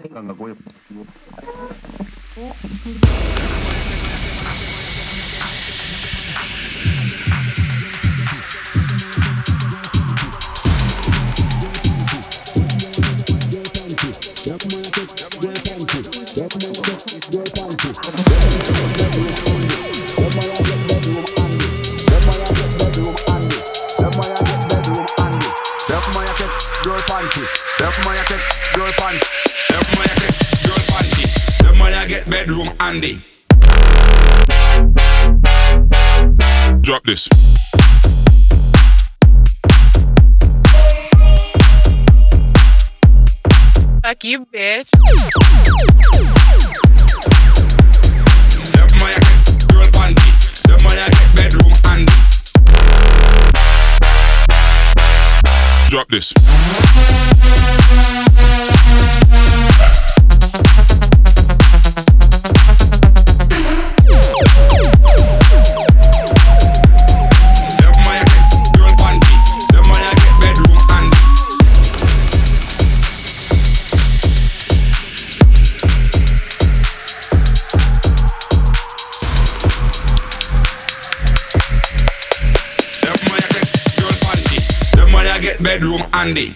Bedroom Andy. Drop this. Fuck you, bitch. Them my get girl panty. Them my get bedroom Andy. Drop this. Bedroom Andy.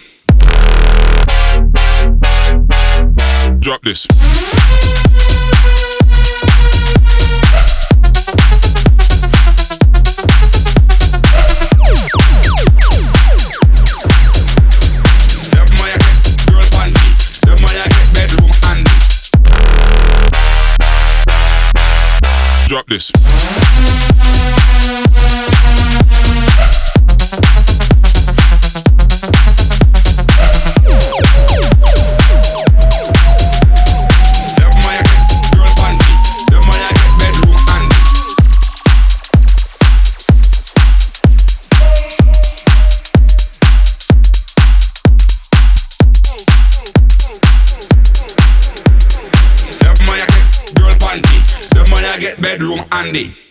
Drop this. Drop this. Bedroom Andy.